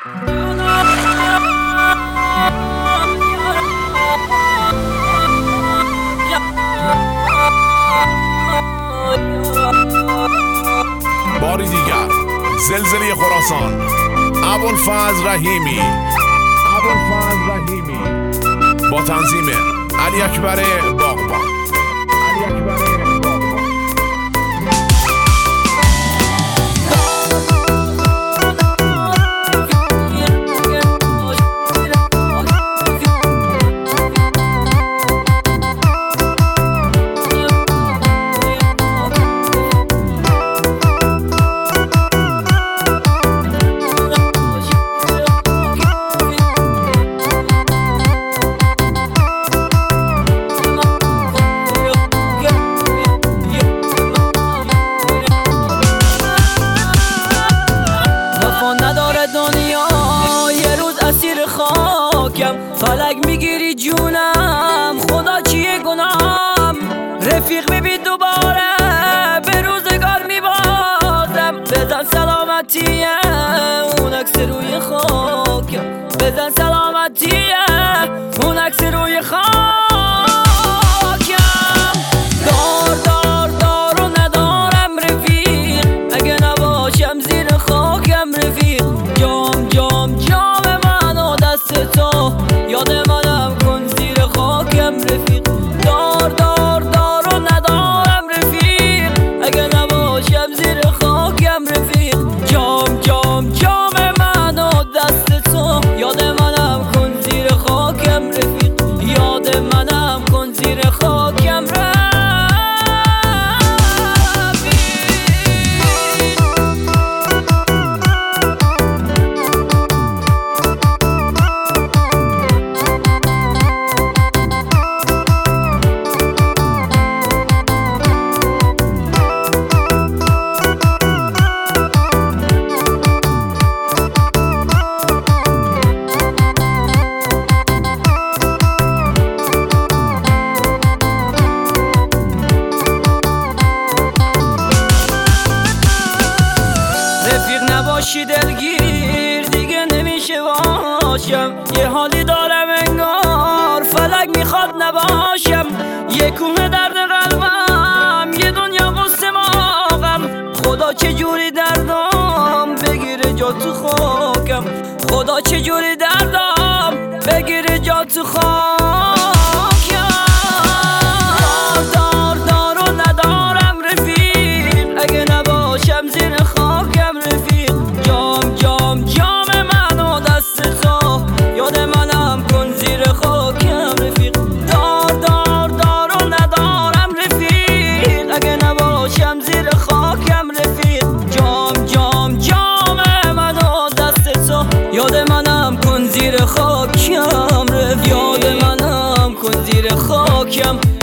باری دیگر زلزله خراسان، ابوالفضل رحیمی با تنظیم علی اکبر باغبان. فلک میگیری جونم، خدا چیه گناهم؟ رفیق ببین دوباره به روزگار میبازم. بزن سلامتیه اون عکس روی خاکم، بزن سلامتیه اون عکس روی خاکم. دار و ندارم رفیق، اگه نباشم زیر خاکم رفیق. جام من و دست تو، یاد منم کن زیر خاکم رفیق. دار و ندارم رفیق، اگه نباشم زیر خاکم رفیق. جام من و دست تو، یاد منم کن زیر خاکم رفیق. یاد منم کن زیر خاکم رفیق. نباشی دلگیر دیگه نمیشه باشم. یه حالی دارم انگار فلک میخواد نباشم. یه کوه درد قلبم، یه دنیا قصه ماغم. خدا چجوری دردم بگیره جا تو خاکم. خدا چجوری دردم بگیره جا تو خاکم. دار و ندارم رفیق، اگه نباشم زیر خاکم رفیق. جام من و دست تو، یاد منم کن زیر خاکم رفیق. دار و ندارم رفیق، اگه نباشم زیر خاکم رفیق. جام من و دست تو، یاد منم کن زیر خاکم رفیق. یاد منم کن زیر خاکم.